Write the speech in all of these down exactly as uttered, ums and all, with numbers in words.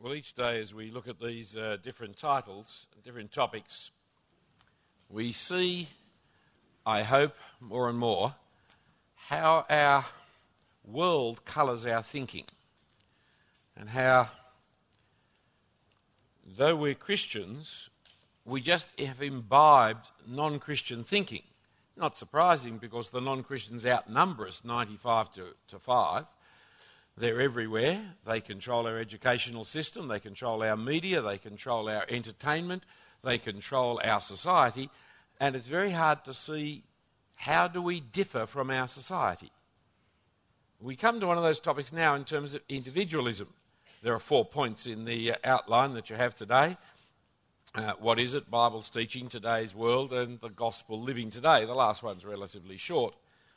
Well, each day as we look at these uh, different titles, different topics, we see, I hope, more and more, how our world colours our thinking, and how, though we're Christians, we just have imbibed non-Christian thinking. Not surprising, because the non-Christians outnumber us ninety-five to, to five. They're everywhere. They control our educational system, they control our media, they control our entertainment, they control our society, and it's very hard to see how do we differ from our society. We come to one of those topics now in terms of individualism. There are four points in the outline that you have today. Uh, what is it? Bible's teaching, today's world, and the gospel living today. The last one's relatively short.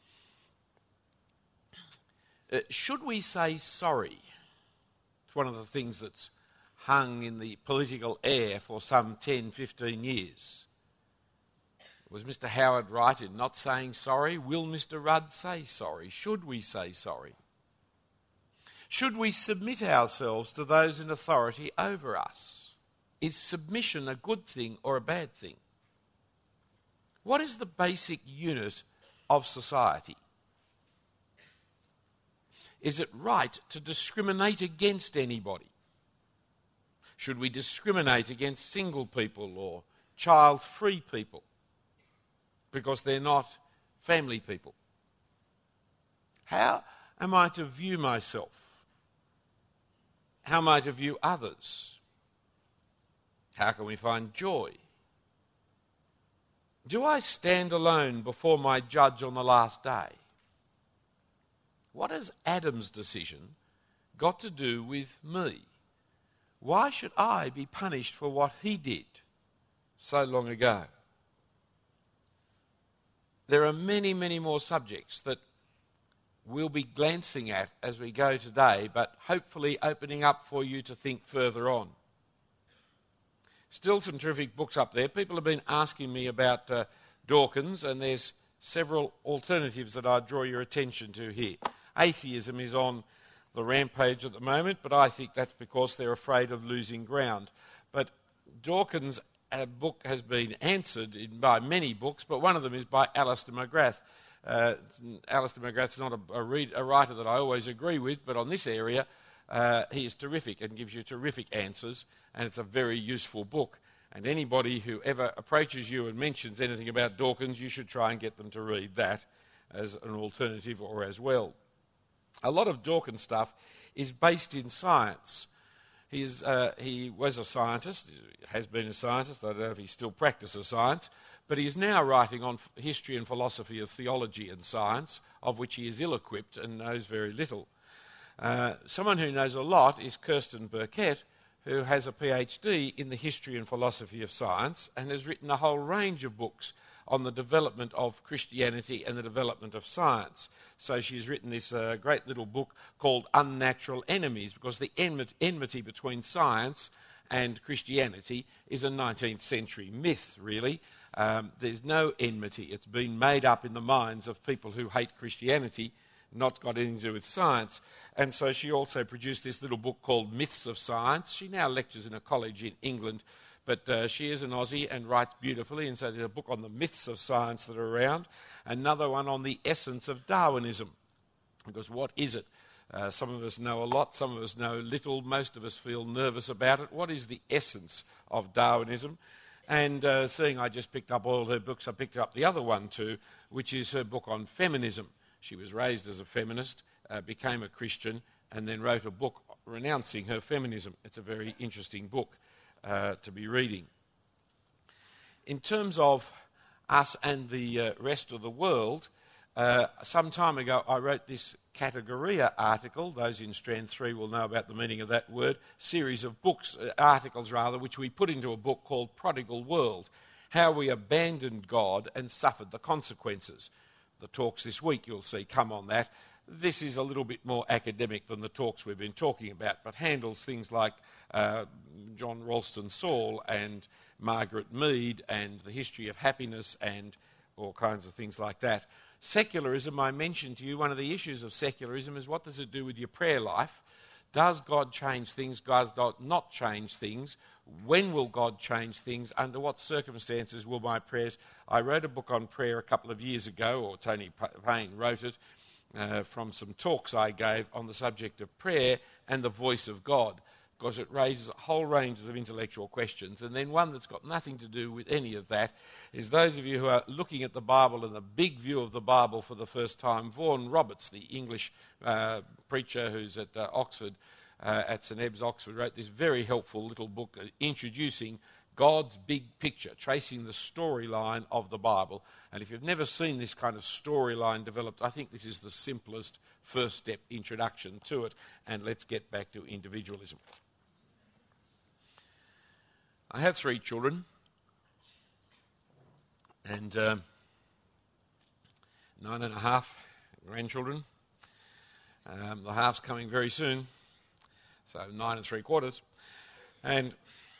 Uh, should we say sorry? It's one of the things that's hung in the political air for some ten, fifteen years. Was Mister Howard right in not saying sorry? Will Mister Rudd say sorry? Should we say sorry? Should we submit ourselves to those in authority over us? Is submission a good thing or a bad thing? What is the basic unit of society? Is it right to discriminate against anybody? Should we discriminate against single people or child-free people because they're not family people? How am I to view myself? How am I to view others? How can we find joy? Do I stand alone before my judge on the last day? What has Adam's decision got to do with me? Why should I be punished for what he did so long ago? There are many, many more subjects that we'll be glancing at as we go today, but hopefully opening up for you to think further on. Still some terrific books up there. People have been asking me about uh, Dawkins, and there's several alternatives that I draw your attention to here. Atheism is on the rampage at the moment, but I think that's because they're afraid of losing ground. But Dawkins' uh, book has been answered in, by many books, but one of them is by Alister McGrath. Uh, Alister McGrath's not a, a, read, a writer that I always agree with, but on this area uh, he is terrific and gives you terrific answers, and it's a very useful book. And anybody who ever approaches you and mentions anything about Dawkins, you should try and get them to read that as an alternative or as well. A lot of Dawkins stuff is based in science. He, is, uh, he was a scientist, has been a scientist. I don't know if he still practices science, but he is now writing on history and philosophy of theology and science, of which he is ill-equipped and knows very little. Uh, someone who knows a lot is Kirsten Burkett, who has a PhD in the history and philosophy of science and has written a whole range of books on the development of Christianity and the development of science. So she's written this uh, great little book called Unnatural Enemies, because the enmity, enmity between science and Christianity is a nineteenth century myth, really. Um, there's no enmity. It's been made up in the minds of people who hate Christianity, not got anything to do with science. And so she also produced this little book called Myths of Science. She now lectures in a college in England, but uh, she is an Aussie and writes beautifully, and so there's a book on the myths of science that are around, another one on the essence of Darwinism, because what is it? Uh, some of us know a lot, some of us know little, most of us feel nervous about it. What is the essence of Darwinism? And uh, seeing I just picked up all her books, I picked up the other one too, which is her book on feminism. She was raised as a feminist, uh, became a Christian, and then wrote a book renouncing her feminism. It's a very interesting book uh, to be reading. In terms of us and the uh, rest of the world, uh, some time ago I wrote this Categoria article. Those in Strand three will know about the meaning of that word. Series of books, uh, articles rather, which we put into a book called Prodigal World, How We Abandoned God and Suffered the Consequences. The talks this week, you'll see, come on that. This is a little bit more academic than the talks we've been talking about, but handles things like uh, John Ralston Saul and Margaret Mead and the history of happiness and all kinds of things like that. Secularism, I mentioned to you, one of the issues of secularism is what does it do with your prayer life? Does God change things? Does God not change things? When will God change things? Under what circumstances will my prayers... I wrote a book on prayer a couple of years ago, or Tony Payne wrote it, uh, from some talks I gave on the subject of prayer and the voice of God, because it raises a whole range of intellectual questions. And then one that's got nothing to do with any of that is those of you who are looking at the Bible and the big view of the Bible for the first time. Vaughan Roberts, the English uh, preacher who's at uh, Oxford, uh, at St Ebbe's, Oxford, wrote this very helpful little book uh, introducing God's big picture, tracing the storyline of the Bible. And if you've never seen this kind of storyline developed, I think this is the simplest first step introduction to it. And let's get back to individualism. I have three children, and um, nine and a half grandchildren. Um, the half's coming very soon, so nine and three quarters. And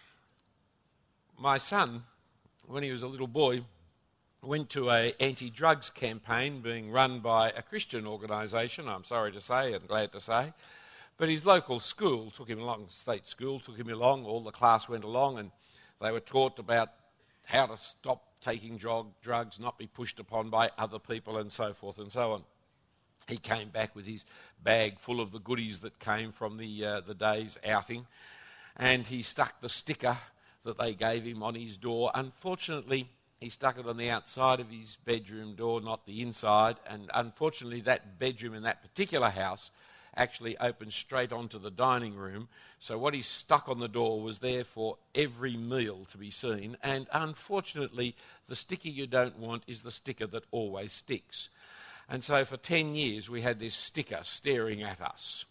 my son, when he was a little boy, went to an anti-drugs campaign being run by a Christian organisation, I'm sorry to say and glad to say. But his local school took him along, state school took him along, all the class went along, and they were taught about how to stop taking drug, drugs, not be pushed upon by other people, and so forth and so on. He came back with his bag full of the goodies that came from the, uh, the day's outing, and he stuck the sticker that they gave him on his door. Unfortunately, he stuck it on the outside of his bedroom door, not the inside, and unfortunately that bedroom in that particular house actually opened straight onto the dining room, so what he stuck on the door was there for every meal to be seen, and unfortunately the sticker you don't want is the sticker that always sticks. And so for ten years we had this sticker staring at us.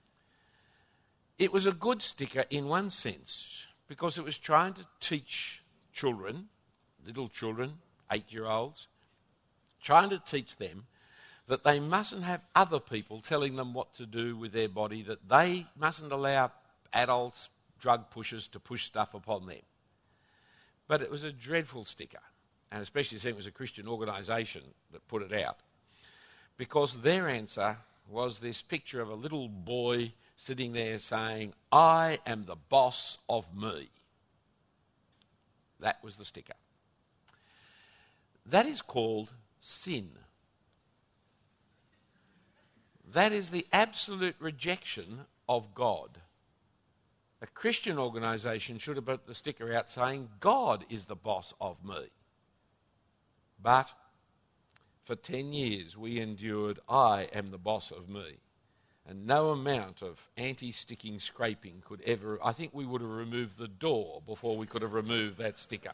It was a good sticker in one sense, because it was trying to teach children, little children, eight-year-olds, trying to teach them that they mustn't have other people telling them what to do with their body, that they mustn't allow adults, drug pushers, to push stuff upon them. But it was a dreadful sticker, and especially since it was a Christian organisation that put it out, because their answer was this picture of a little boy sitting there saying, "I am the boss of me." That was the sticker. That is called sin. That is the absolute rejection of God. A Christian organisation should have put the sticker out saying, "God is the boss of me." But for ten years we endured, "I am the boss of me." And no amount of anti-sticking scraping could ever... I think we would have removed the door before we could have removed that sticker.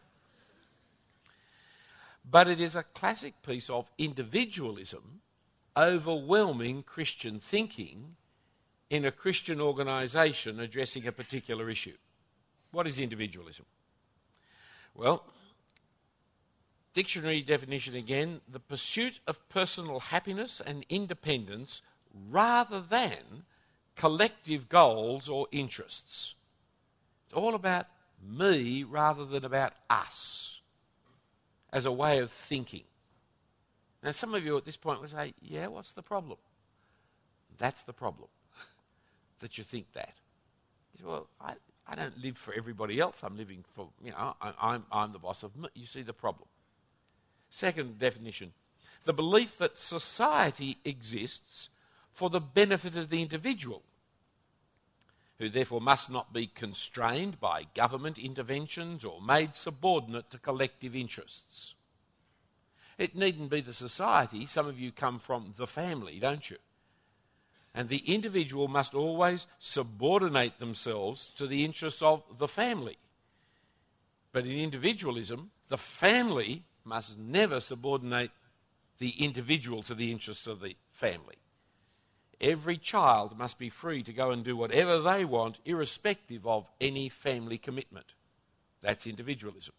But it is a classic piece of individualism overwhelming Christian thinking in a Christian organisation addressing a particular issue. What is individualism? Well, dictionary definition again: the pursuit of personal happiness and independence rather than collective goals or interests. It's all about me rather than about us as a way of thinking. Now, some of you at this point will say, "Yeah, what's the problem?" That's the problem, that you think that. You say, "Well, I, I don't live for everybody else. I'm living for, you know, I, I'm, I'm the boss of me." You see the problem. Second definition: the belief that society exists for the benefit of the individual, who therefore must not be constrained by government interventions or made subordinate to collective interests. It needn't be the society. Some of you come from the family, don't you? And the individual must always subordinate themselves to the interests of the family. But in individualism, the family must never subordinate the individual to the interests of the family. Every child must be free to go and do whatever they want, irrespective of any family commitment. That's individualism.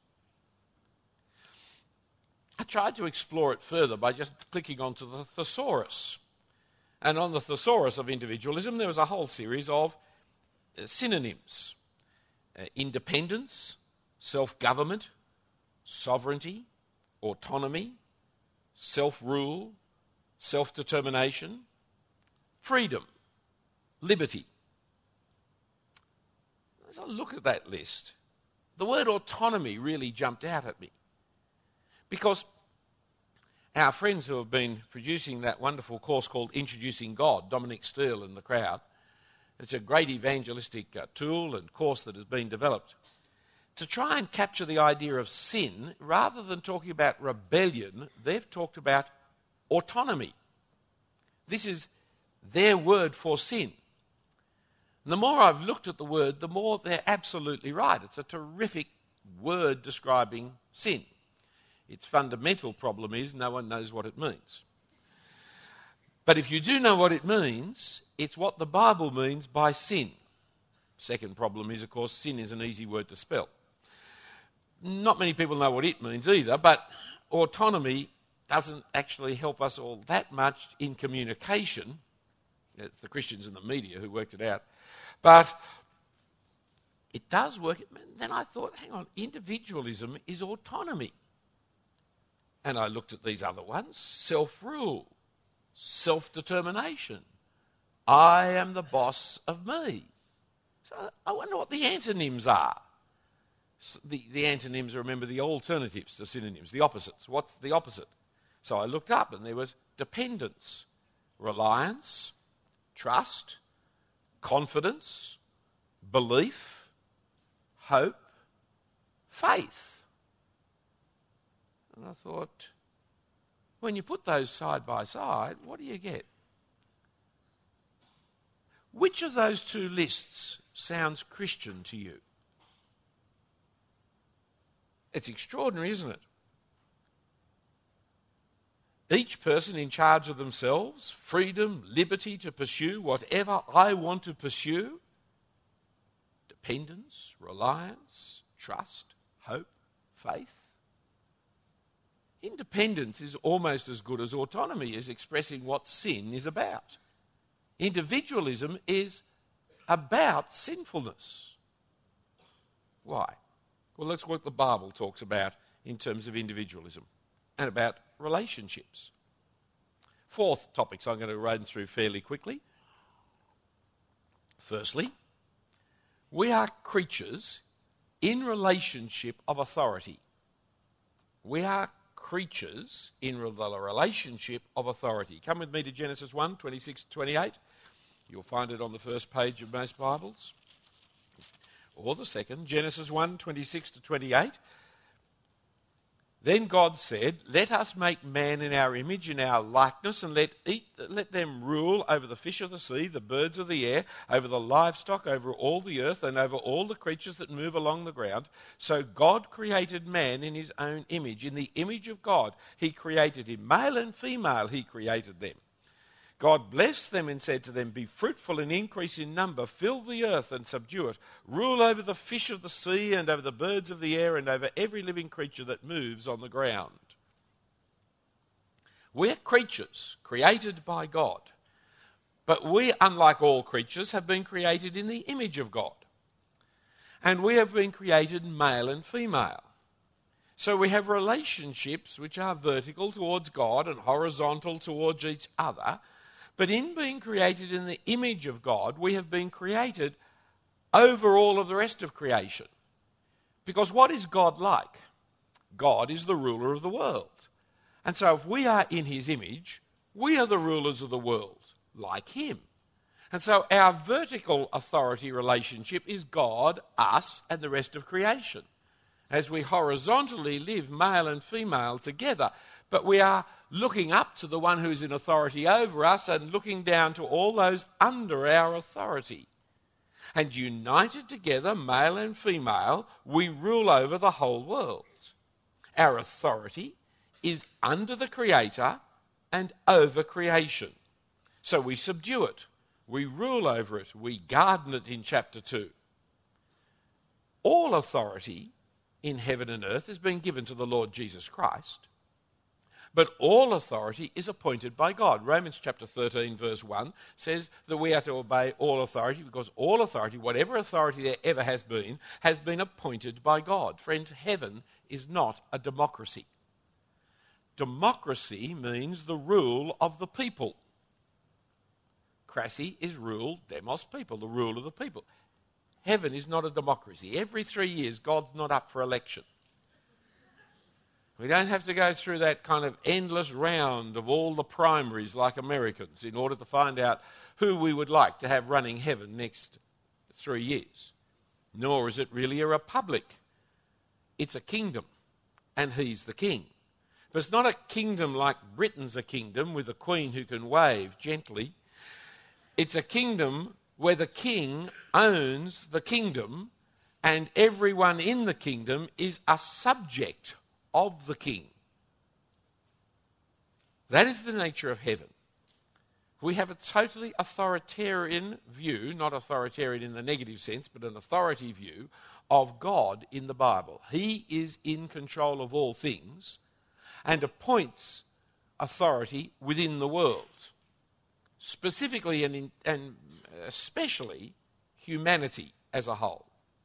I tried to explore it further by just clicking onto the thesaurus. And on the thesaurus of individualism, there was a whole series of uh, synonyms. Uh, independence, self-government, sovereignty, autonomy, self-rule, self-determination, freedom, liberty, As I look at that list, the word autonomy really jumped out at me. Because our friends who have been producing that wonderful course called Introducing God, Dominic Steele and the crowd, it's a great evangelistic uh, tool and course that has been developed to try and capture the idea of sin. Rather than talking about rebellion, they've talked about autonomy. This is their word for sin. And the more I've looked at the word, the more they're absolutely right. It's a terrific word describing sin. Its fundamental problem is no one knows what it means. But if you do know what it means, it's what the Bible means by sin. Second problem is, of course, sin is an easy word to spell. Not many people know what it means either, but autonomy doesn't actually help us all that much in communication. It's the Christians in the media who worked it out. But it does work. Then I thought, hang on, individualism is autonomy. And I looked at these other ones: self-rule, self-determination. I am the boss of me. So I wonder what the antonyms are. The, the antonyms are, remember, the alternatives to synonyms, the opposites. What's the opposite? So I looked up and there was dependence, reliance, trust, confidence, belief, hope, faith. And I thought, when you put those side by side, what do you get? Which of those two lists sounds Christian to you? It's extraordinary, isn't it? Each person in charge of themselves, freedom, liberty to pursue whatever I want to pursue, dependence, reliance, trust, hope, faith. Independence is almost as good as autonomy as expressing what sin is about. Individualism is about sinfulness. Why? Well, that's what the Bible talks about in terms of individualism and about relationships. Fourth topics I'm going to run through fairly quickly. Firstly, we are creatures in relationship of authority. We are creatures in the relationship of authority. Come with me to Genesis one, twenty-six to twenty-eight. You'll find it on the first page of most Bibles. Or the second, Genesis one, twenty-six to twenty-eight. Then God said, "Let us make man in our image, in our likeness, and let eat, let them rule over the fish of the sea, the birds of the air, over the livestock, over all the earth, and over all the creatures that move along the ground." So God created man in his own image. In the image of God, he created him. Male and female, he created them. God blessed them and said to them, "Be fruitful and increase in number, fill the earth and subdue it, rule over the fish of the sea and over the birds of the air and over every living creature that moves on the ground." We're creatures created by God, but we, unlike all creatures, have been created in the image of God. And we have been created male and female. So we have relationships which are vertical towards God and horizontal towards each other. But in being created in the image of God, we have been created over all of the rest of creation. Because what is God like? God is the ruler of the world. And so if we are in his image, we are the rulers of the world, like him. And so our vertical authority relationship is God, us, and the rest of creation, as we horizontally live male and female together. But we are looking up to the one who is in authority over us and looking down to all those under our authority. And united together, male and female, we rule over the whole world. Our authority is under the Creator and over creation. So we subdue it, we rule over it, we garden it in chapter two. All authority in heaven and earth has been given to the Lord Jesus Christ. But all authority is appointed by God. Romans chapter thirteen verse one says that we are to obey all authority because all authority, whatever authority there ever has been, has been appointed by God. Friends, heaven is not a democracy. Democracy means the rule of the people. Crassy is rule, demos, people, the rule of the people. Heaven is not a democracy. Every three years, God's not up for election. We don't have to go through that kind of endless round of all the primaries like Americans in order to find out who we would like to have running heaven next three years. Nor is it really a republic. It's a kingdom, and he's the king. But it's not a kingdom like Britain's a kingdom with a queen who can wave gently. It's a kingdom where the king owns the kingdom and everyone in the kingdom is a subject of the king. That is the nature of heaven. We have a totally authoritarian view, not authoritarian in the negative sense, but an authority view of God in the Bible. He is in control of all things and appoints authority within the world, specifically and, in, and especially humanity as a whole.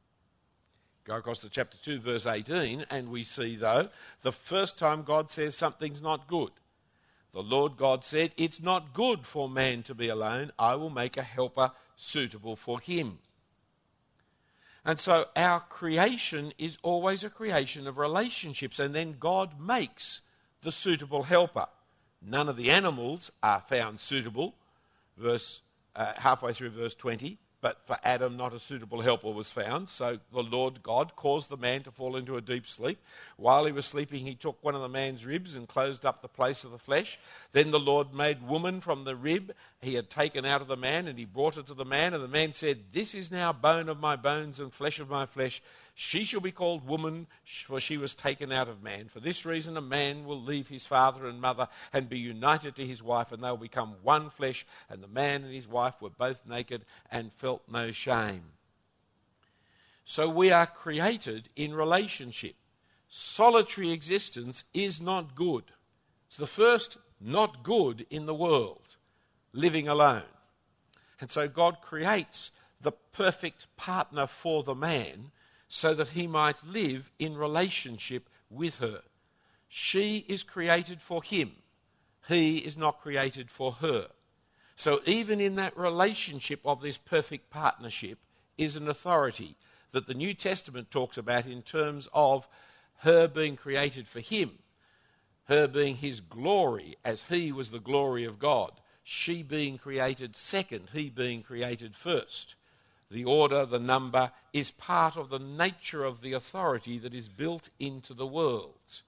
Go across to chapter two, verse eighteen, and we see, though, the first time God says something's not good. The Lord God said, "It's not good for man to be alone. I will make a helper suitable for him." And so our creation is always a creation of relationships, and then God makes the suitable helper. None of the animals are found suitable, verse uh, halfway through verse twenty. But for Adam, not a suitable helper was found. So the Lord God caused the man to fall into a deep sleep. While he was sleeping, he took one of the man's ribs and closed up the place of the flesh. Then the Lord made woman from the rib he had taken out of the man, and he brought it to the man. And the man said, "This is now bone of my bones and flesh of my flesh. She shall be called woman, for she was taken out of man. For this reason a man will leave his father and mother and be united to his wife, and they will become one flesh. And the man and his wife were both naked and felt no shame." So we are created in relationship. Solitary existence is not good. It's the first not good in the world, living alone. And so God creates the perfect partner for the man so that he might live in relationship with her. She is created for him. He is not created for her. So even in that relationship of this perfect partnership is an authority that the New Testament talks about in terms of her being created for him, her being his glory as he was the glory of God, she being created second, he being created first. The order, the number, is part of the nature of the authority that is built into the world.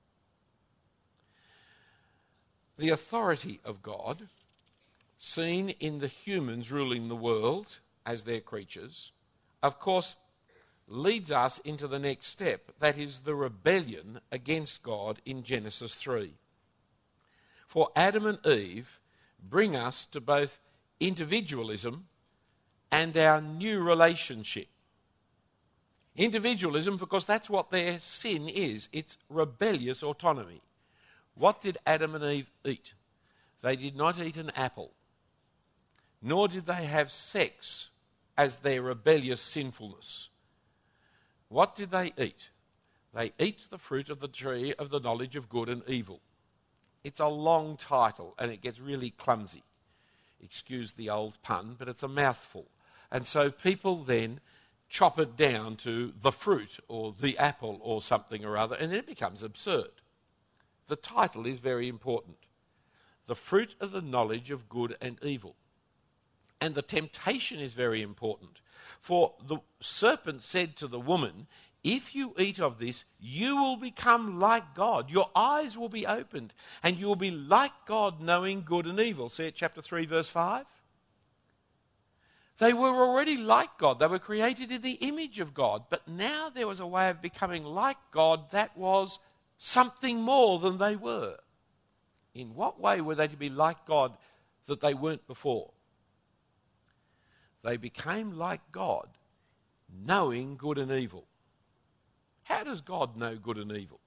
The authority of God, seen in the humans ruling the world as their creatures, of course, leads us into the next step, that is the rebellion against God in Genesis three. For Adam and Eve bring us to both individualism and our new relationship. Individualism, because that's what their sin is. It's rebellious autonomy. What did Adam and Eve eat? They did not eat an apple, nor did they have sex as their rebellious sinfulness. What did they eat? They eat the fruit of the tree of the knowledge of good and evil. It's a long title and it gets really clumsy. Excuse the old pun, but it's a mouthful. And so people then chop it down to the fruit or the apple or something or other, and then it becomes absurd. The title is very important. The fruit of the knowledge of good and evil. And the temptation is very important. For the serpent said to the woman, "If you eat of this, you will become like God. Your eyes will be opened, and you will be like God, knowing good and evil." See it, chapter three, verse five. They were already like God. They were created in the image of God. But now there was a way of becoming like God that was something more than they were. In what way were they to be like God that they weren't before? They became like God, knowing good and evil. How does God know good and evil?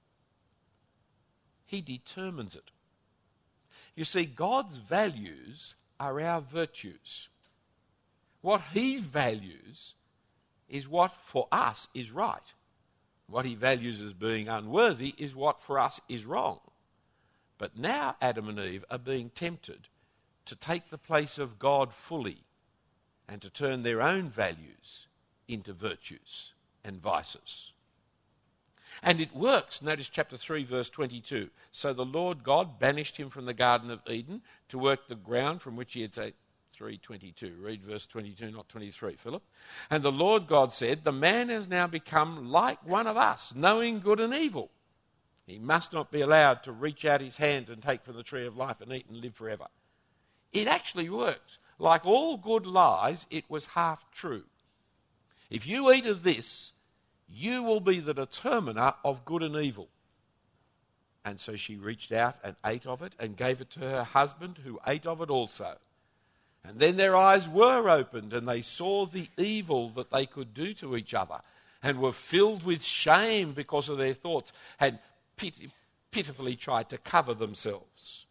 He determines it. You see, God's values are our virtues. What he values is what for us is right. What he values as being unworthy is what for us is wrong. But now Adam and Eve are being tempted to take the place of God fully and to turn their own values into virtues and vices. And it works. Notice chapter three, verse twenty-two. So the Lord God banished him from the Garden of Eden to work the ground from which he had said, three twenty-two. Read verse twenty-two, not twenty-three, Philip. And the Lord God said, the man has now become like one of us, knowing good and evil. He must not be allowed to reach out his hand and take from the tree of life and eat and live forever. It actually works. Like all good lies, it was half true. If you eat of this, you will be the determiner of good and evil. And so she reached out and ate of it and gave it to her husband, who ate of it also. And then their eyes were opened, and they saw the evil that they could do to each other, and were filled with shame because of their thoughts, had pit- pitifully tried to cover themselves.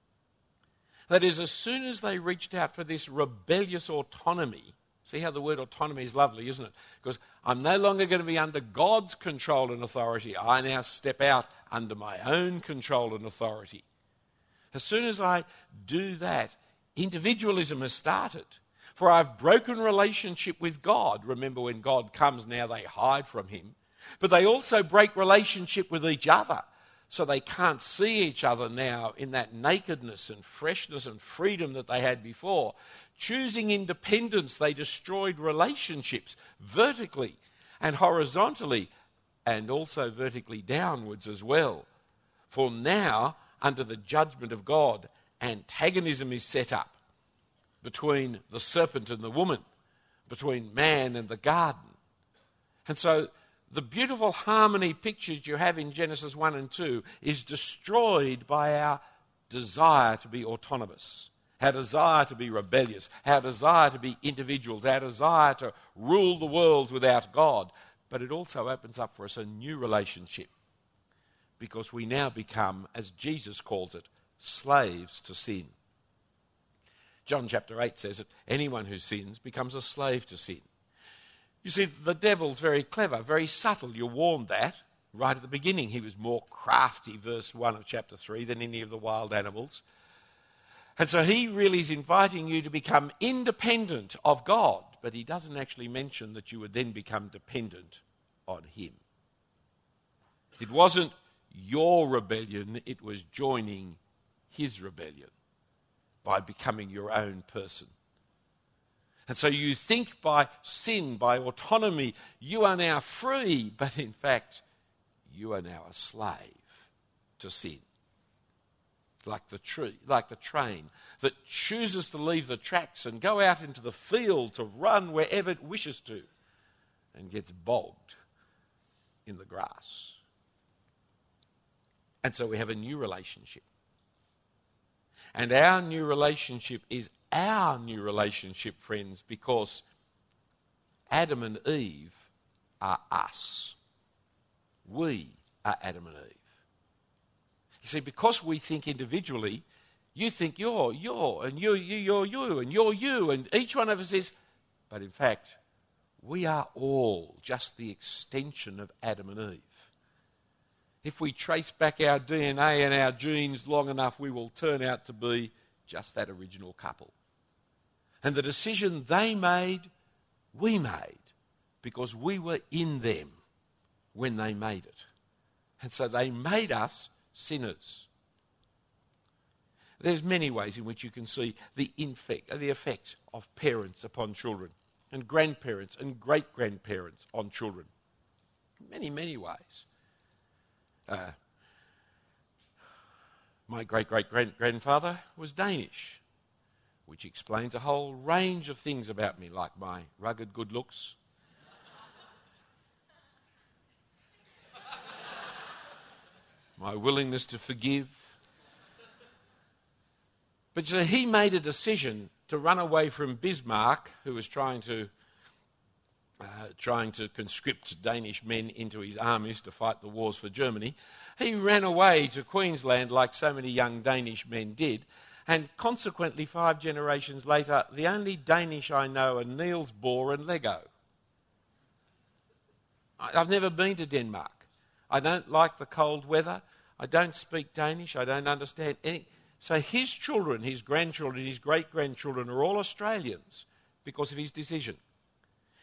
That is, as soon as they reached out for this rebellious autonomy, see how the word autonomy is lovely, isn't it? Because I'm no longer going to be under God's control and authority. I now step out under my own control and authority. As soon as I do that, individualism has started. For I've broken relationship with God. Remember, when God comes now, they hide from him. But they also break relationship with each other. So they can't see each other now in that nakedness and freshness and freedom that they had before. Choosing independence, they destroyed relationships vertically and horizontally, and also vertically downwards as well. For now, under the judgment of God, antagonism is set up between the serpent and the woman, between man and the garden. And so the beautiful harmony pictures you have in Genesis one and two is destroyed by our desire to be autonomous, our desire to be rebellious, our desire to be individuals, our desire to rule the world without God. But it also opens up for us a new relationship, because we now become, as Jesus calls it, slaves to sin. John chapter eight says that anyone who sins becomes a slave to sin. You see, the devil's very clever, very subtle. You're warned that right at the beginning. He was more crafty, verse one of chapter three, than any of the wild animals. And so he really is inviting you to become independent of God, but he doesn't actually mention that you would then become dependent on him. It wasn't your rebellion, it was joining his rebellion by becoming your own person. And so you think by sin, by autonomy, you are now free, but in fact, you are now a slave to sin. Like the tree, like the train that chooses to leave the tracks and go out into the field to run wherever it wishes to, and gets bogged in the grass. And so we have a new relationship. And our new relationship is our new relationship, friends, because Adam and Eve are us. We are Adam and Eve. You see, because we think individually, you think you're, you're, and you, you, you're you, and you're you, and each one of us is, but in fact, we are all just the extension of Adam and Eve. If we trace back our D N A and our genes long enough, we will turn out to be just that original couple. And the decision they made, we made, because we were in them when they made it. And so they made us sinners. There's many ways in which you can see the, infect, the effect of parents upon children, and grandparents and great-grandparents on children. Many, many ways. Uh, my great-great-grandfather was Danish, which explains a whole range of things about me, like my rugged good looks, my willingness to forgive. But you know, he made a decision to run away from Bismarck, who was trying to uh, trying to conscript Danish men into his armies to fight the wars for Germany. He ran away to Queensland like so many young Danish men did, and consequently, five generations later, the only Danish I know are Niels Bohr and Lego. I've never been to Denmark. I don't like the cold weather. I don't speak Danish. I don't understand any. So his children, his grandchildren, his great-grandchildren are all Australians because of his decision.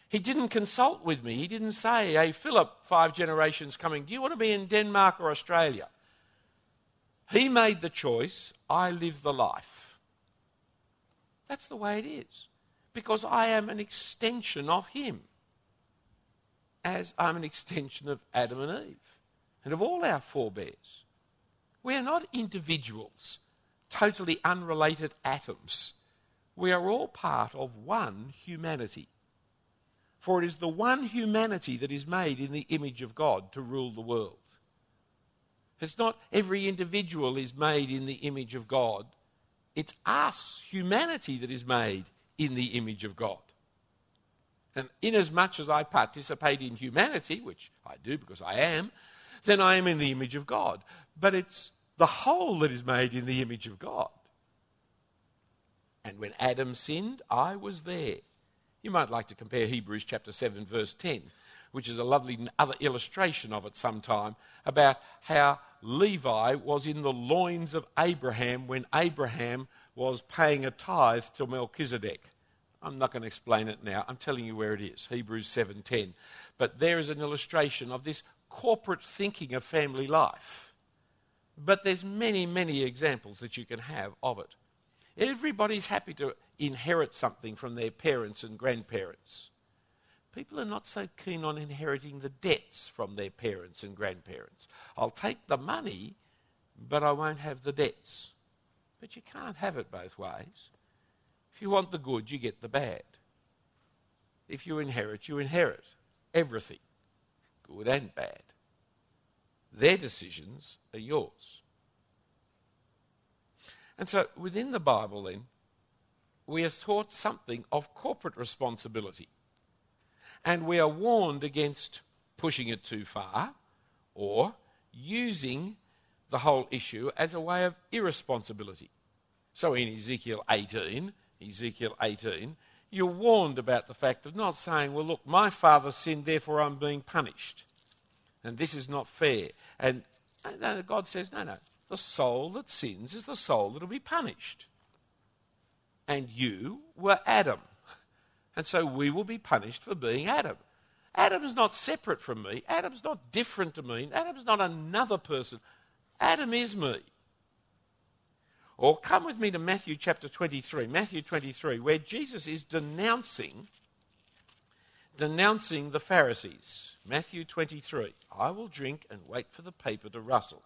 He didn't consult with me. He didn't say, hey, Philip, five generations coming, do you want to be in Denmark or Australia? He made the choice. I live the life. That's the way it is. Because I am an extension of him. As I'm an extension of Adam and Eve. And of all our forebears. We are not individuals, totally unrelated atoms. We are all part of one humanity. For it is the one humanity that is made in the image of God to rule the world. It's not every individual is made in the image of God. It's us, humanity, that is made in the image of God. And inasmuch as I participate in humanity, which I do because I am, then I am in the image of God. But it's the whole that is made in the image of God. And when Adam sinned, I was there. You might like to compare Hebrews chapter seven, verse ten, which is a lovely other illustration of it sometime, about how Levi was in the loins of Abraham when Abraham was paying a tithe to Melchizedek. I'm not going to explain it now. I'm telling you where it is, Hebrews seven ten. But there is an illustration of this corporate thinking of family life. But there's many, many examples that you can have of it. Everybody's happy to inherit something from their parents and grandparents. People are not so keen on inheriting the debts from their parents and grandparents. I'll take the money, but I won't have the debts. But you can't have it both ways. If you want the good, you get the bad. If you inherit, you inherit everything, good and bad. Their decisions are yours. And so within the Bible then, we are taught something of corporate responsibility. And we are warned against pushing it too far or using the whole issue as a way of irresponsibility. So in Ezekiel eighteen, Ezekiel eighteen, you're warned about the fact of not saying, well, look, my father sinned, therefore I'm being punished. And this is not fair. And no, God says, no, no, the soul that sins is the soul that will be punished. And you were Adam. And so we will be punished for being Adam. Adam's not separate from me. Adam's not different to me. Adam's not another person. Adam is me. Or come with me to Matthew chapter twenty-three. Matthew twenty-three, where Jesus is denouncing, denouncing the Pharisees. Matthew twenty-three. I will drink and wait for the paper to rustle.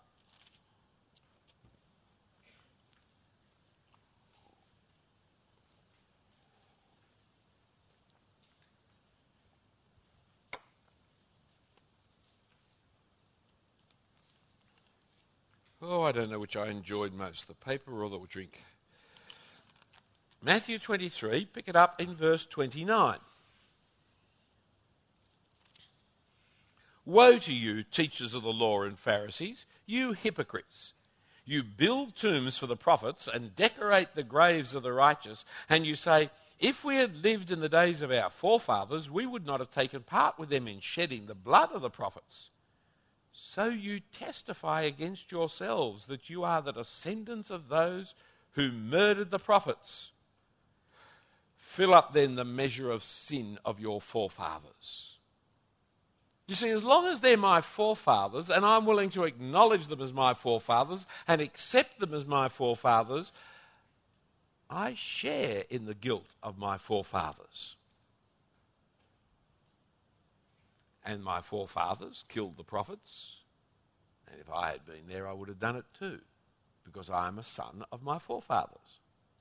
Oh, I don't know which I enjoyed most, the paper or the drink. Matthew twenty-three, pick it up in verse twenty-nine. Woe to you, teachers of the law and Pharisees, you hypocrites! You build tombs for the prophets and decorate the graves of the righteous, and you say, if we had lived in the days of our forefathers, we would not have taken part with them in shedding the blood of the prophets. So you testify against yourselves that you are the descendants of those who murdered the prophets. Fill up then the measure of sin of your forefathers. You see, as long as they're my forefathers, and I'm willing to acknowledge them as my forefathers and accept them as my forefathers, I share in the guilt of my forefathers. And my forefathers killed the prophets. And if I had been there, I would have done it too, because I am a son of my forefathers.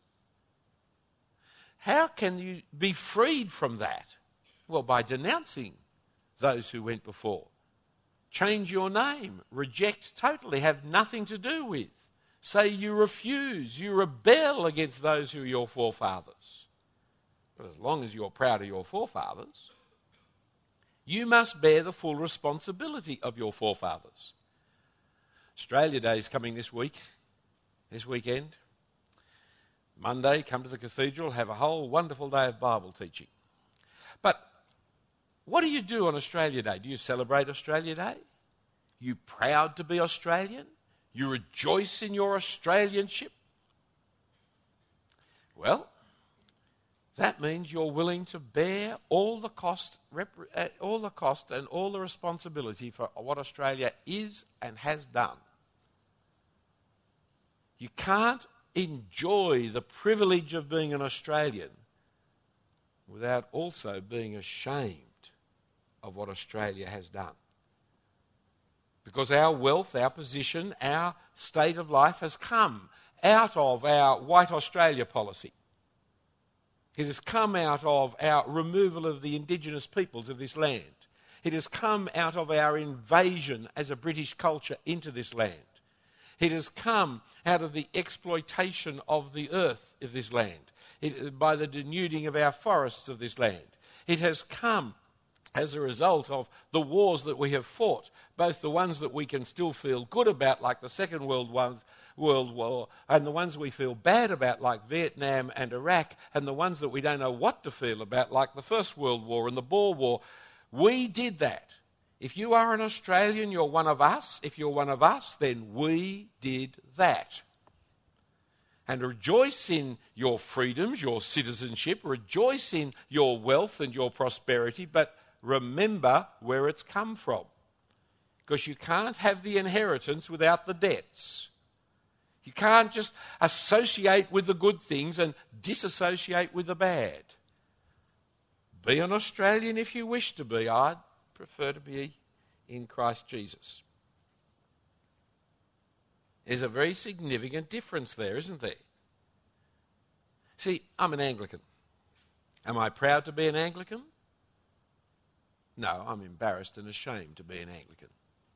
How can you be freed from that? Well, by denouncing those who went before. Change your name. Reject totally. Have nothing to do with. Say you refuse. You rebel against those who are your forefathers. But as long as you're proud of your forefathers, you must bear the full responsibility of your forefathers. Australia Day is coming this week, this weekend. Monday, come to the cathedral, have a whole wonderful day of Bible teaching. But what do you do on Australia Day? Do you celebrate Australia Day? You proud to be Australian? You rejoice in your Australianship? Well, that means you're willing to bear all the cost, rep- uh, all the cost and all the responsibility for what Australia is and has done. You can't enjoy the privilege of being an Australian without also being ashamed of what Australia has done. Because our wealth, our position, our state of life has come out of our White Australia policy. It has come out of our removal of the indigenous peoples of this land. It has come out of our invasion as a British culture into this land. It has come out of the exploitation of the earth of this land, it, by the denuding of our forests of this land. It has come as a result of the wars that we have fought, both the ones that we can still feel good about, like the Second World World War, and the ones we feel bad about, like Vietnam and Iraq, and the ones that we don't know what to feel about, like the First World War and the Boer War. We did that. If you are an Australian, you're one of us. If you're one of us, then we did that. And rejoice in your freedoms, your citizenship, rejoice in your wealth and your prosperity, but remember where it's come from. Because you can't have the inheritance without the debts. You can't just associate with the good things and disassociate with the bad. Be an Australian if you wish to be. I'd prefer to be in Christ Jesus. There's a very significant difference there, isn't there? See, I'm an Anglican. Am I proud to be an Anglican? No, I'm embarrassed and ashamed to be an Anglican.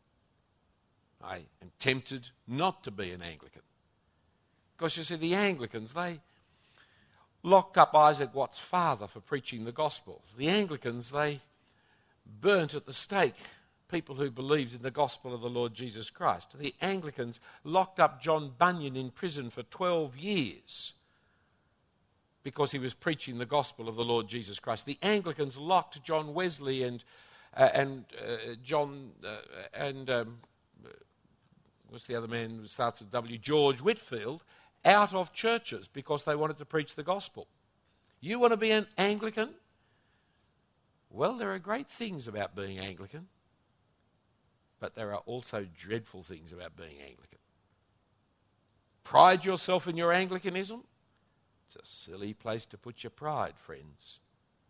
I am tempted not to be an Anglican. Because you see, the Anglicans, they locked up Isaac Watts' father for preaching the gospel. The Anglicans, they burnt at the stake people who believed in the gospel of the Lord Jesus Christ. The Anglicans locked up John Bunyan in prison for twelve years because he was preaching the gospel of the Lord Jesus Christ. The Anglicans locked John Wesley and uh, and uh, John uh, and um, what's the other man who starts with W? George Whitfield out of churches because they wanted to preach the gospel. You want to be an Anglican? Well, there are great things about being Anglican, but there are also dreadful things about being Anglican. Pride yourself in your Anglicanism? It's a silly place to put your pride, friends.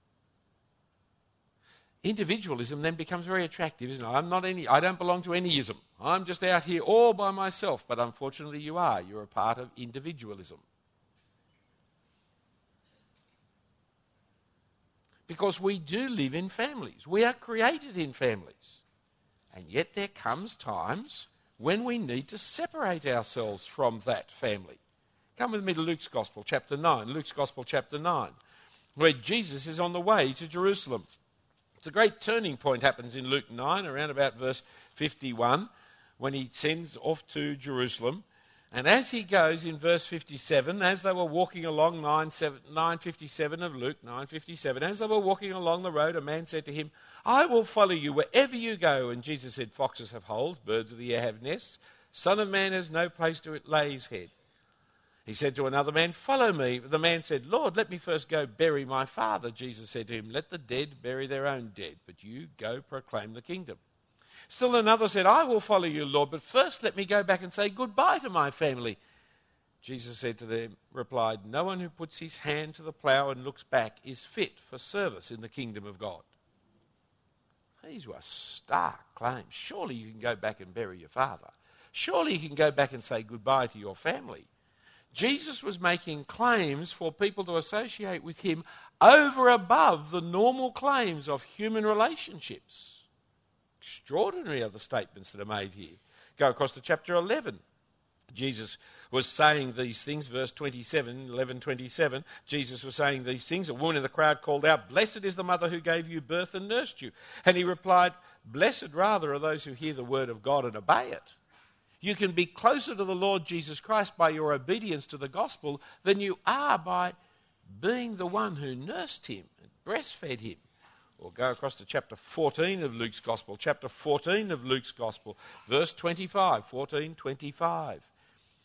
Individualism then becomes very attractive, isn't it? I'm not any, I don't belong to any ism. I'm just out here all by myself, but unfortunately you are. You're a part of individualism. Because we do live in families. We are created in families. And yet there comes times when we need to separate ourselves from that family. Come with me to Luke's Gospel, chapter nine. Luke's Gospel, chapter nine, where Jesus is on the way to Jerusalem. It's a great turning point happens in Luke nine, around about verse fifty-one, when he sends off to Jerusalem. And as he goes in verse fifty-seven, as they were walking along, nine fifty-seven of Luke, nine fifty-seven, as they were walking along the road, a man said to him, I will follow you wherever you go. And Jesus said, foxes have holes, birds of the air have nests. Son of man has no place to lay his head. He said to another man, follow me. The man said, Lord, let me first go bury my father. Jesus said to him, let the dead bury their own dead, but you go proclaim the kingdom. Still another said, I will follow you, Lord, but first let me go back and say goodbye to my family. Jesus said to them, replied, no one who puts his hand to the plough and looks back is fit for service in the kingdom of God. These were stark claims. Surely you can go back and bury your father. Surely you can go back and say goodbye to your family. Jesus was making claims for people to associate with him over above the normal claims of human relationships. Extraordinary are the statements that are made here. Go across to chapter eleven. Jesus was saying these things, verse twenty-seven, eleven twenty-seven. Jesus was saying these things. A woman in the crowd called out, blessed is the mother who gave you birth and nursed you. And he replied, blessed rather are those who hear the word of God and obey it. You can be closer to the Lord Jesus Christ by your obedience to the gospel than you are by being the one who nursed him and breastfed him. Or go across to chapter fourteen of Luke's Gospel. Chapter fourteen of Luke's Gospel, verse twenty-five. fourteen twenty-five.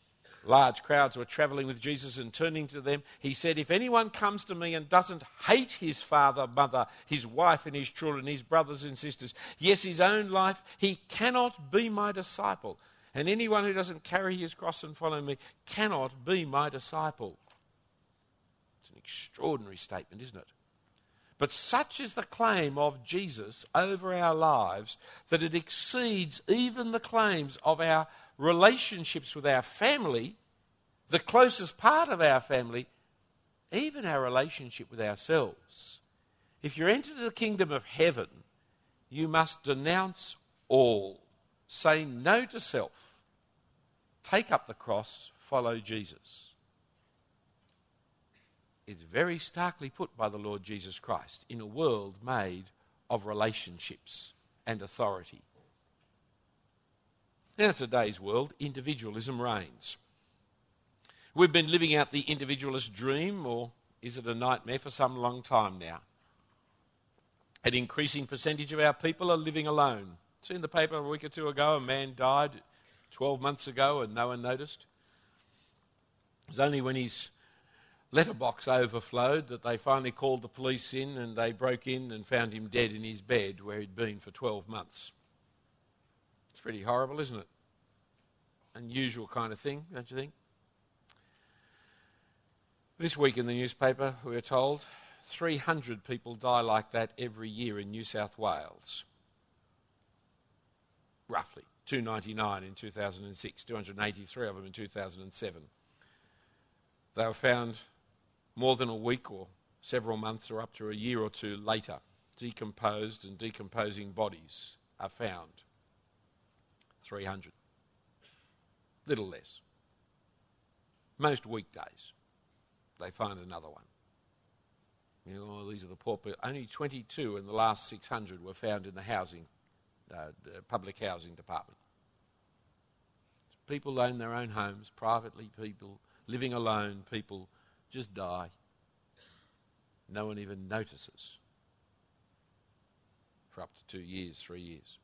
large crowds were travelling with Jesus, and turning to them, he said, "If anyone comes to me and doesn't hate his father, mother, his wife and his children, his brothers and sisters, yes, his own life, he cannot be my disciple. And anyone who doesn't carry his cross and follow me cannot be my disciple." It's an extraordinary statement, isn't it? But such is the claim of Jesus over our lives that it exceeds even the claims of our relationships with our family, the closest part of our family, even our relationship with ourselves. If you're entered the kingdom of heaven, you must denounce all. Say no to self. Take up the cross, follow Jesus. It's very starkly put by the Lord Jesus Christ in a world made of relationships and authority. In today's world, individualism reigns. We've been living out the individualist dream, or is it a nightmare, for some long time now. An increasing percentage of our people are living alone. See in the paper a week or two ago, a man died twelve months ago and no one noticed. It was only when his letterbox overflowed that they finally called the police in, and they broke in and found him dead in his bed where he'd been for twelve months. It's pretty horrible, isn't it? Unusual kind of thing, don't you think? This week in the newspaper, we were told three hundred people die like that every year in New South Wales. Roughly. two hundred ninety-nine in two thousand six, two hundred eighty-three of them in two thousand seven. They were found more than a week or several months or up to a year or two later. Decomposed and decomposing bodies are found. three hundred. Little less. Most weekdays they find another one. You know, oh, these are the poor people. Only twenty-two in the last six hundred were found in the housing, uh, public housing department. People own their own homes, privately, people living alone, people just die. No one even notices for up to two years, three years.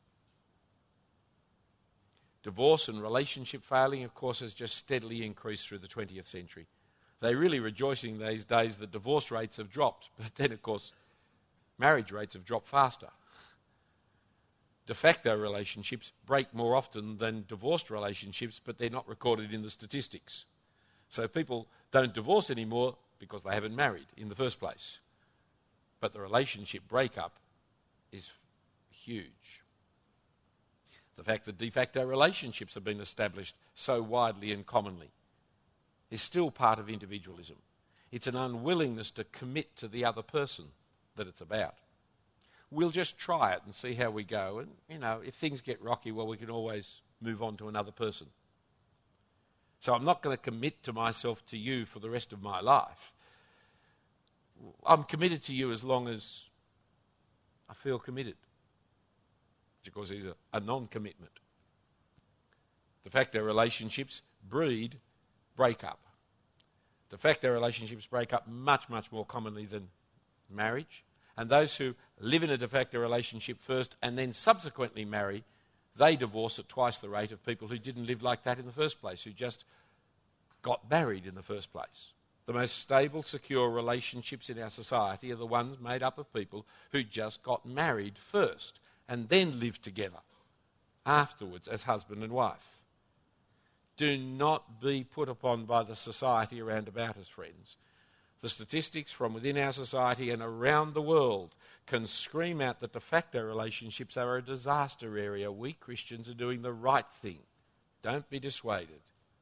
Divorce and relationship failing, of course, has just steadily increased through the twentieth century. They're really rejoicing these days that divorce rates have dropped, but then, of course, marriage rates have dropped faster. De facto relationships break more often than divorced relationships, but they're not recorded in the statistics. So people don't divorce anymore because they haven't married in the first place. But the relationship breakup is huge. The fact that de facto relationships have been established so widely and commonly is still part of individualism. It's an unwillingness to commit to the other person that it's about. We'll just try it and see how we go. And, you know, if things get rocky, well, we can always move on to another person. So I'm not going to commit to myself to you for the rest of my life. I'm committed to you as long as I feel committed. Which, of course, is a, a non-commitment. De facto relationships breed breakup. De facto relationships break up much, much more commonly than marriage. And those who live in a de facto relationship first and then subsequently marry, they divorce at twice the rate of people who didn't live like that in the first place, who just got married in the first place. The most stable, secure relationships in our society are the ones made up of people who just got married first and then lived together afterwards as husband and wife. Do not be put upon by the society around about us, friends. The statistics from within our society and around the world can scream out that de facto relationships are a disaster area. We Christians are doing the right thing. Don't be dissuaded.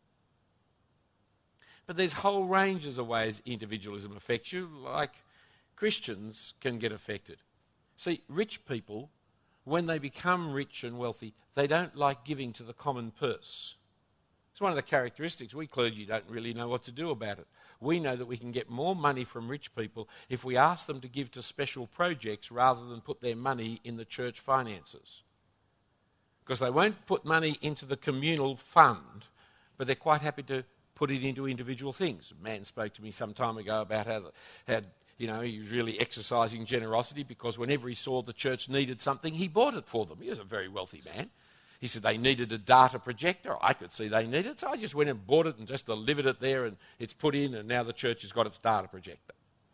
But there's whole ranges of ways individualism affects you, like Christians can get affected. See, rich people, when they become rich and wealthy, they don't like giving to the common purse. It's one of the characteristics. We clergy don't really know what to do about it. We know that we can get more money from rich people if we ask them to give to special projects rather than put their money in the church finances. Because they won't put money into the communal fund, but they're quite happy to put it into individual things. A man spoke to me some time ago about how, how you know, he was really exercising generosity because whenever he saw the church needed something, he bought it for them. He was a very wealthy man. He said they needed a data projector. I could see they needed it, so I just went and bought it and just delivered it there, and it's put in, and now the church has got its data projector.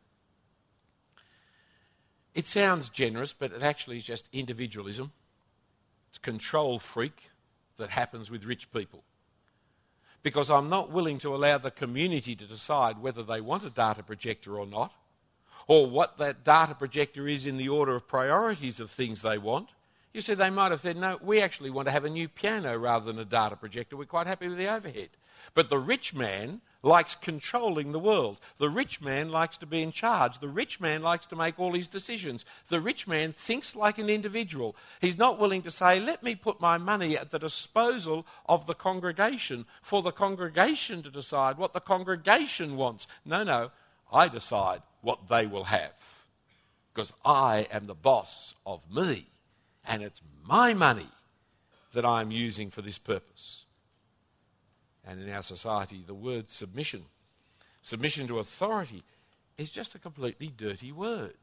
It sounds generous, but it actually is just individualism. It's control freak that happens with rich people. Because I'm not willing to allow the community to decide whether they want a data projector or not, or what that data projector is in the order of priorities of things they want. You see, they might have said, no, we actually want to have a new piano rather than a data projector. We're quite happy with the overhead. But the rich man likes controlling the world. The rich man likes to be in charge. The rich man likes to make all his decisions. The rich man thinks like an individual. He's not willing to say, let me put my money at the disposal of the congregation for the congregation to decide what the congregation wants. No, no, I decide what they will have, because I am the boss of me, and it's my money that I'm using for this purpose. And in our society, the word submission, submission to authority, is just a completely dirty word.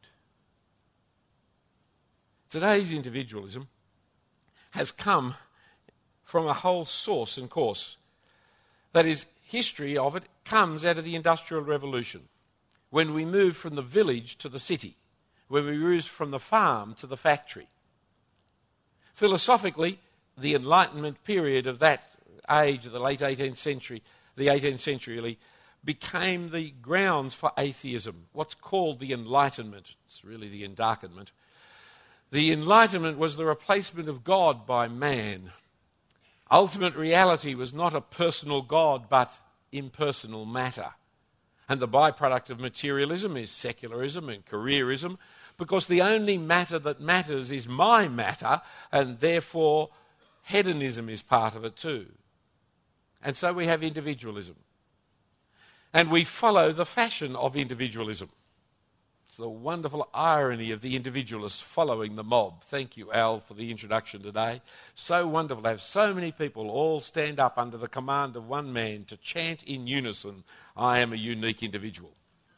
Today's individualism has come from a whole source and course. That is, history of it comes out of the Industrial Revolution, when we moved from the village to the city, when we moved from the farm to the factory. Philosophically, the Enlightenment period of that age of the late eighteenth century, the eighteenth century really, became the grounds for atheism, what's called the Enlightenment. It's really the Endarkenment. The Enlightenment was the replacement of God by man. Ultimate reality was not a personal God, but impersonal matter. And the byproduct of materialism is secularism and careerism, because the only matter that matters is my matter, and therefore hedonism is part of it too. And so we have individualism. And we follow the fashion of individualism. It's the wonderful irony of the individualists following the mob. Thank you, Al, for the introduction today. So wonderful to have so many people all stand up under the command of one man to chant in unison, I am a unique individual.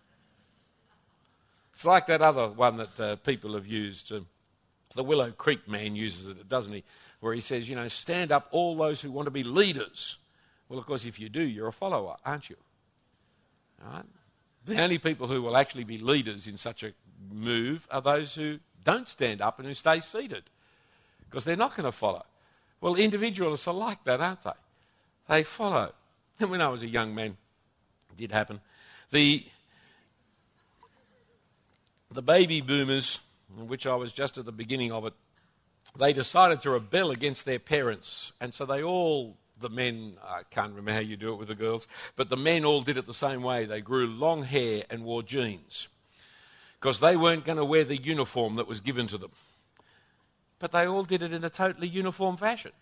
It's like that other one that uh, people have used. Uh, the Willow Creek man uses it, doesn't he? Where he says, you know, stand up all those who want to be leaders. Well, of course, if you do, you're a follower, aren't you? All right? The only people who will actually be leaders in such a move are those who don't stand up and who stay seated, because they're not going to follow. Well, individualists are like that, aren't they? They follow. And when I was a young man, it did happen. The, the baby boomers, in which I was just at the beginning of it, they decided to rebel against their parents, and so they all... The men, I can't remember how you do it with the girls, but the men all did it the same way. They grew long hair and wore jeans because they weren't going to wear the uniform that was given to them. But they all did it in a totally uniform fashion.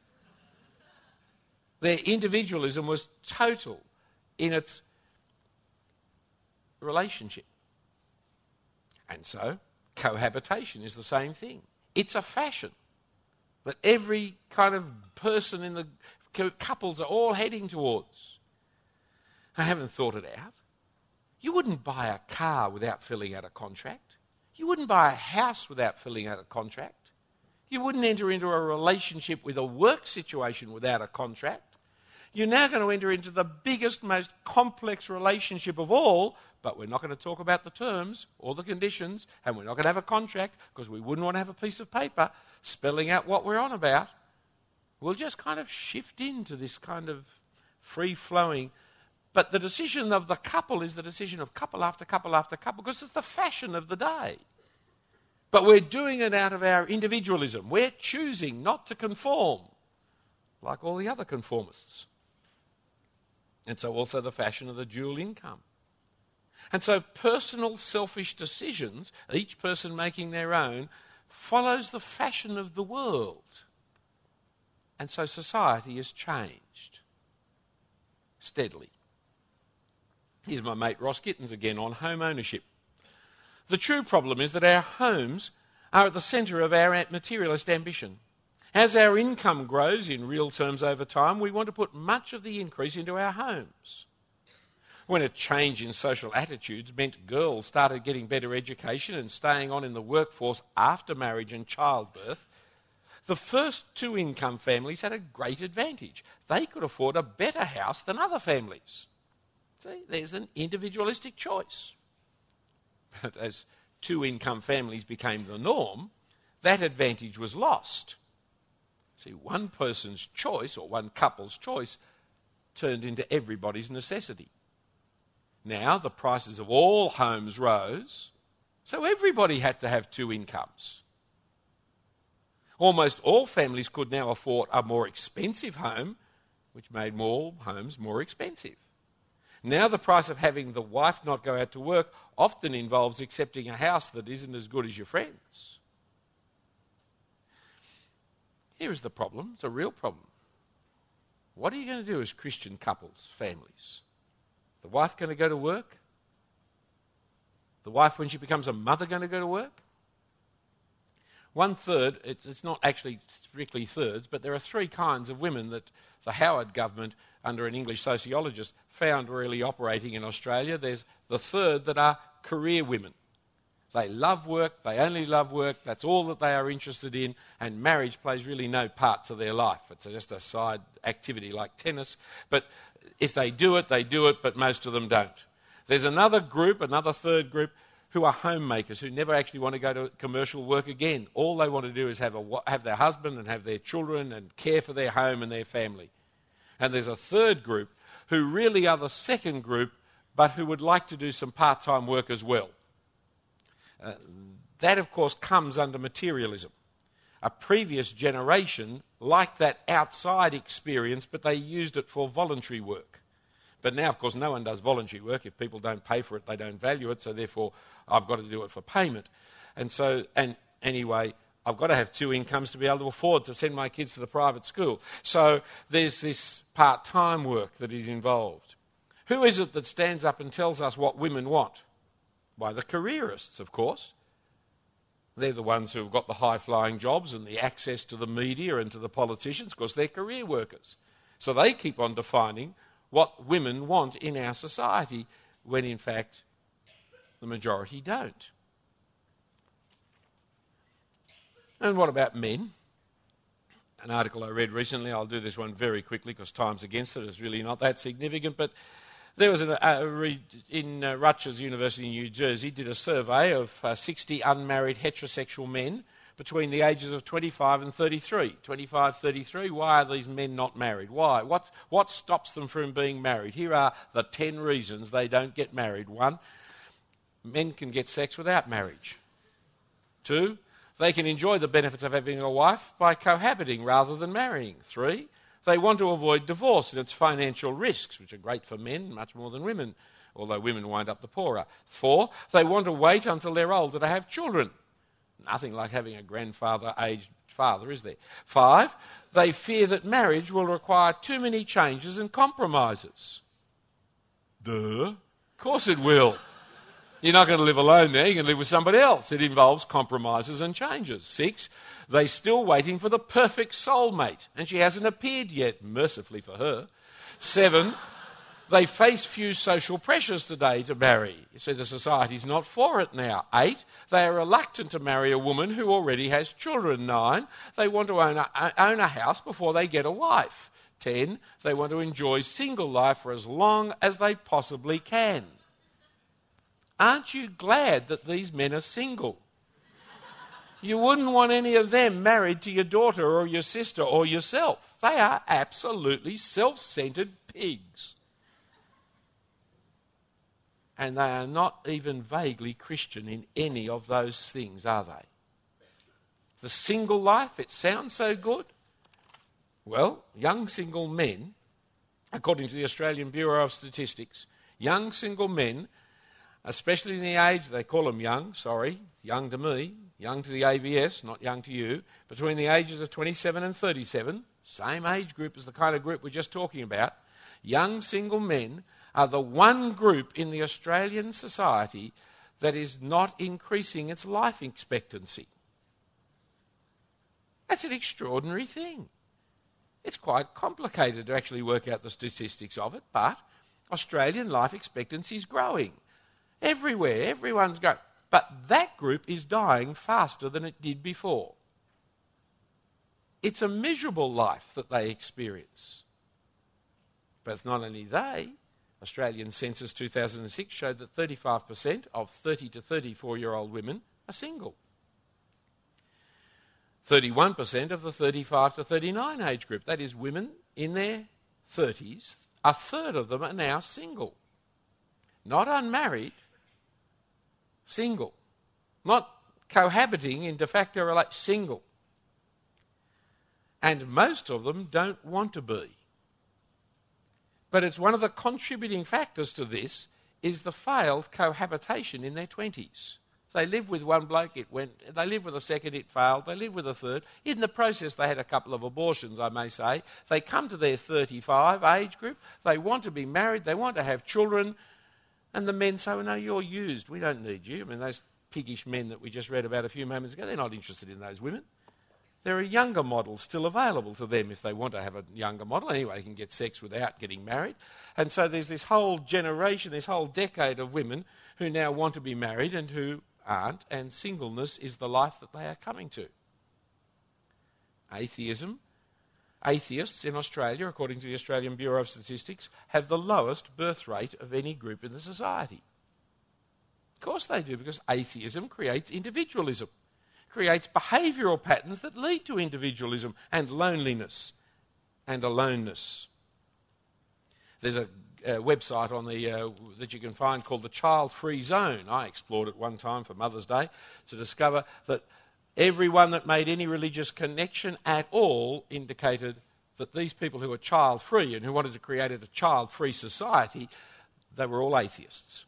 Their individualism was total in its relationship. And so, cohabitation is the same thing. It's a fashion that every kind of person in the couples are all heading towards. I haven't thought it out. You wouldn't buy a car without filling out a contract. You wouldn't buy a house without filling out a contract. You wouldn't enter into a relationship with a work situation without a contract. You're now going to enter into the biggest, most complex relationship of all, but we're not going to talk about the terms or the conditions, and we're not going to have a contract because we wouldn't want to have a piece of paper spelling out what we're on about. We'll just kind of shift into this kind of free-flowing. But the decision of the couple is the decision of couple after couple after couple, because it's the fashion of the day. But we're doing it out of our individualism. We're choosing not to conform like all the other conformists. And so also the fashion of the dual income. And so personal selfish decisions, each person making their own, follows the fashion of the world. And so society has changed steadily. Here's my mate Ross Gittins again on home ownership. The true problem is that our homes are at the centre of our materialist ambition. As our income grows in real terms over time, we want to put much of the increase into our homes. When a change in social attitudes meant girls started getting better education and staying on in the workforce after marriage and childbirth, The first two income families had a great advantage. They could afford a better house than other families. See, there's an individualistic choice. But as two income families became the norm, that advantage was lost. See, one person's choice, or one couple's choice, turned into everybody's necessity. Now the prices of all homes rose, so everybody had to have two incomes. Almost all families could now afford a more expensive home, which made more homes more expensive. Now the price of having the wife not go out to work often involves accepting a house that isn't as good as your friend's. Here is the problem. It's a real problem. What are you going to do as Christian couples, families? The wife going to go to work? The wife, when she becomes a mother, going to go to work? One third, it's, it's not actually strictly thirds, but there are three kinds of women that the Howard government, under an English sociologist, found really operating in Australia. There's the third that are career women. They love work, they only love work, that's all that they are interested in, and marriage plays really no part to their life. It's just a side activity like tennis, but if they do it, they do it, but most of them don't. There's another group, another third group, who are homemakers, who never actually want to go to commercial work again. All they want to do is have, a, have their husband and have their children and care for their home and their family. And there's a third group who really are the second group, but who would like to do some part-time work as well. Uh, that, of course, comes under materialism. A previous generation liked that outside experience, but they used it for voluntary work. But now, of course, no one does voluntary work. If people don't pay for it, they don't value it, so therefore I've got to do it for payment. And so, and anyway, I've got to have two incomes to be able to afford to send my kids to the private school. So there's this part-time work that is involved. Who is it that stands up and tells us what women want? Why, the careerists, of course. They're the ones who've got the high-flying jobs and the access to the media and to the politicians, because they're career workers. So they keep on defining what women want in our society, when in fact the majority don't. And what about men? An article I read recently, I'll do this one very quickly because time's against it, it's really not that significant, but there was a, a, in uh, Rutgers University in New Jersey, did a survey of uh, sixty unmarried heterosexual men between the ages of twenty-five and thirty-three. twenty-five, thirty-three, why are these men not married? Why? What, what stops them from being married? Here are the ten reasons they don't get married. One, men can get sex without marriage. Two, they can enjoy the benefits of having a wife by cohabiting rather than marrying. Three, they want to avoid divorce and its financial risks, which are great for men much more than women, although women wind up the poorer. Four, they want to wait until they're older to have children. Nothing like having a grandfather-aged father, is there? Five, they fear that marriage will require too many changes and compromises. Duh. Of course it will. You're not going to live alone there, you're going to live with somebody else. It involves compromises and changes. Six, they're still waiting for the perfect soulmate, and she hasn't appeared yet, mercifully for her. Seven, they face few social pressures today to marry. You see, the society's not for it now. Eight, they are reluctant to marry a woman who already has children. Nine, they want to own a, own a house before they get a wife. Ten, they want to enjoy single life for as long as they possibly can. Aren't you glad that these men are single? You wouldn't want any of them married to your daughter or your sister or yourself. They are absolutely self-centered pigs. And they are not even vaguely Christian in any of those things, are they? The single life, it sounds so good. Well, young single men, according to the Australian Bureau of Statistics, young single men, especially in the age, they call them young, sorry, young to me, young to the A B S, not young to you, between the ages of twenty-seven and thirty-seven, same age group as the kind of group we're just talking about, young single men are the one group in the Australian society that is not increasing its life expectancy. That's an extraordinary thing. It's quite complicated to actually work out the statistics of it, but Australian life expectancy is growing. Everywhere, everyone's going. But that group is dying faster than it did before. It's a miserable life that they experience. But it's not only they. Australian Census two thousand six showed that thirty-five percent of thirty to thirty-four-year-old women are single. thirty-one percent of the thirty-five to thirty-nine age group, that is women in their thirties, a third of them are now single. Not unmarried, single. Not cohabiting in de facto relation, single. And most of them don't want to be. But it's one of the contributing factors to this is the failed cohabitation in their twenties. They lived with one bloke, it went. They lived with a second, it failed. They lived with a third. In the process, they had a couple of abortions, I may say. They come to their thirty-five age group. They want to be married. They want to have children. And the men say, well, no, you're used. We don't need you. I mean, those piggish men that we just read about a few moments ago, they're not interested in those women. There are younger models still available to them if they want to have a younger model. Anyway, they can get sex without getting married. And so there's this whole generation, this whole decade of women who now want to be married and who aren't, and singleness is the life that they are coming to. Atheism. Atheists in Australia, according to the Australian Bureau of Statistics, have the lowest birth rate of any group in the society. Of course they do, because atheism creates individualism, creates behavioural patterns that lead to individualism and loneliness and aloneness. There's a, a website on the uh, that you can find called the Child Free Zone. I explored it one time for Mother's Day to discover that everyone that made any religious connection at all indicated that these people who were child-free and who wanted to create a child-free society, they were all atheists.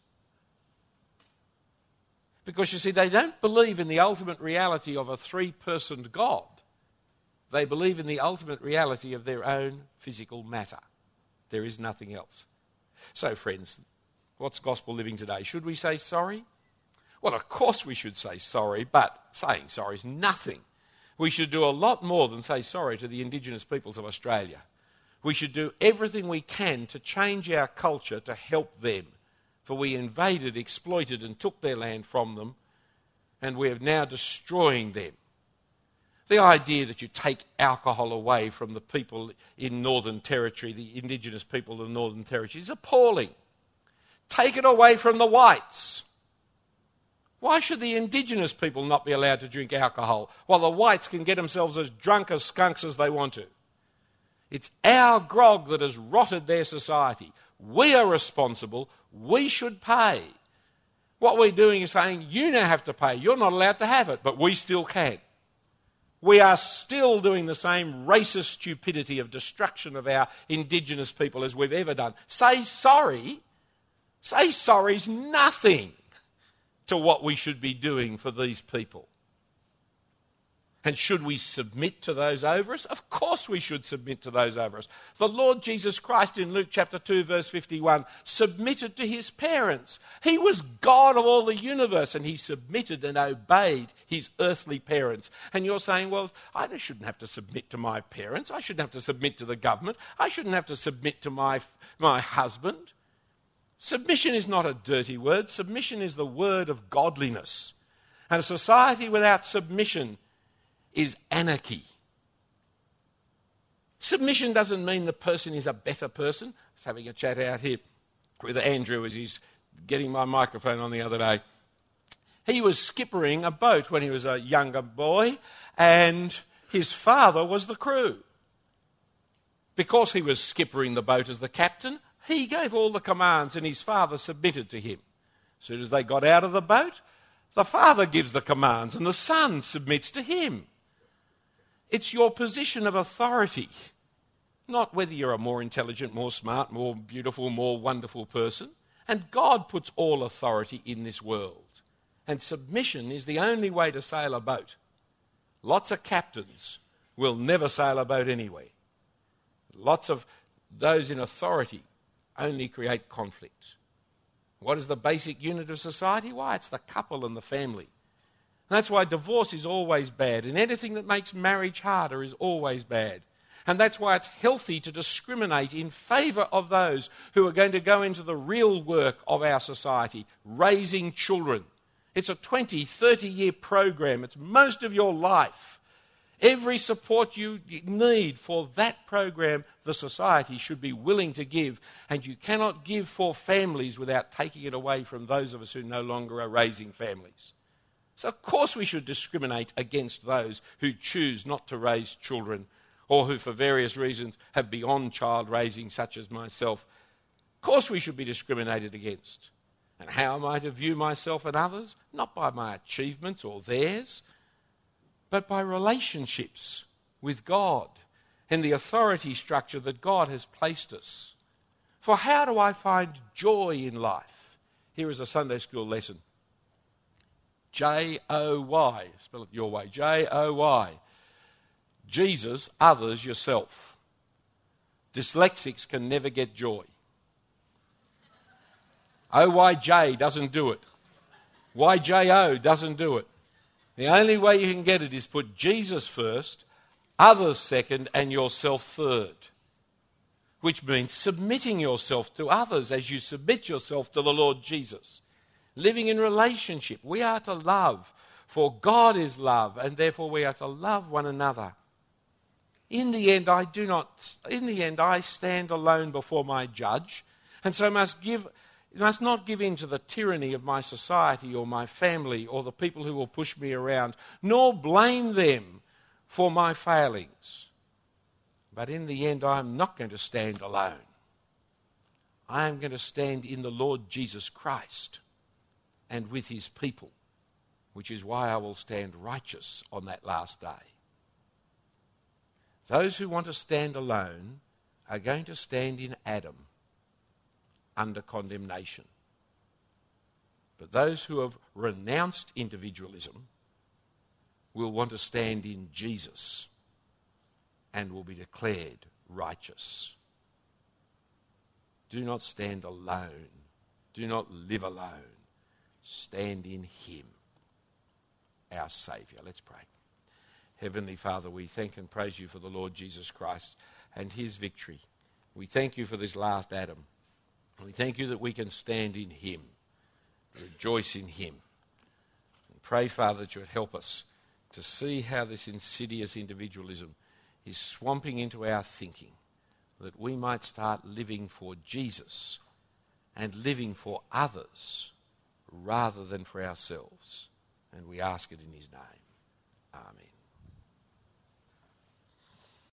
Because, you see, they don't believe in the ultimate reality of a three-personed God. They believe in the ultimate reality of their own physical matter. There is nothing else. So, friends, what's gospel living today? Should we say sorry? Well, of course we should say sorry, but saying sorry is nothing. We should do a lot more than say sorry to the Indigenous peoples of Australia. We should do everything we can to change our culture to help them. For we invaded, exploited and took their land from them, and we are now destroying them. The idea that you take alcohol away from the people in Northern Territory, the Indigenous people of the Northern Territory, is appalling. Take it away from the whites. Why should the Indigenous people not be allowed to drink alcohol while the whites can get themselves as drunk as skunks as they want to? It's our grog that has rotted their society. We are responsible. We should pay. What we're doing is saying, you now have to pay. You're not allowed to have it, but we still can. We are still doing the same racist stupidity of destruction of our Indigenous people as we've ever done. Say sorry. Say sorry's nothing to what we should be doing for these people. And should we submit to those over us? Of course we should submit to those over us. The Lord Jesus Christ in Luke chapter two verse fifty-one submitted to his parents. He was God of all the universe and he submitted and obeyed his earthly parents. And you're saying, well, I shouldn't have to submit to my parents. I shouldn't have to submit to the government. I shouldn't have to submit to my, my husband. Submission is not a dirty word. Submission is the word of godliness. And a society without submission is anarchy. Submission doesn't mean the person is a better person. I was having a chat out here with Andrew as he's getting my microphone on the other day. He was skippering a boat when he was a younger boy, and his father was the crew. Because he was skippering the boat as the captain, he gave all the commands and his father submitted to him. As soon as they got out of the boat, the father gives the commands and the son submits to him. It's your position of authority, not whether you're a more intelligent, more smart, more beautiful, more wonderful person. And God puts all authority in this world. And submission is the only way to sail a boat. Lots of captains will never sail a boat anywhere. Lots of those in authority only create conflict. What is the basic unit of society? Why, it's the couple and the family. And that's why divorce is always bad, and anything that makes marriage harder is always bad. And that's why it's healthy to discriminate in favour of those who are going to go into the real work of our society, raising children. It's a twenty, thirty year program. It's most of your life. Every support you need for that program, the society should be willing to give, and you cannot give for families without taking it away from those of us who no longer are raising families. So of course we should discriminate against those who choose not to raise children, or who for various reasons have beyond child raising, such as myself. Of course we should be discriminated against. And how am I to view myself and others? Not by my achievements or theirs, but by relationships with God and the authority structure that God has placed us. For how do I find joy in life? Here is a Sunday school lesson. J O Y, spell it your way, J O Y. Jesus, others, yourself. Dyslexics can never get joy. O Y J doesn't do it. Y J O doesn't do it. The only way you can get it is put Jesus first, others second, and yourself third. Which means submitting yourself to others as you submit yourself to the Lord Jesus. Living in relationship. We are to love, for God is love, and therefore we are to love one another. In the end, I do not. In the end, I stand alone before my judge, and so must give. must not give in to the tyranny of my society or my family or the people who will push me around, nor blame them for my failings. But in the end, I am not going to stand alone. I am going to stand in the Lord Jesus Christ and with his people, which is why I will stand righteous on that last day. Those who want to stand alone are going to stand in Adam, under condemnation. But those who have renounced individualism will want to stand in Jesus and will be declared righteous. Do not stand alone. Do not live alone. Stand in him, our Saviour. Let's pray. Heavenly Father, we thank and praise you for the Lord Jesus Christ and his victory. We thank you for this last Adam. We thank you that we can stand in him, rejoice in him. And pray, Father, that you would help us to see how this insidious individualism is swamping into our thinking, that we might start living for Jesus and living for others rather than for ourselves. And we ask it in his name. Amen.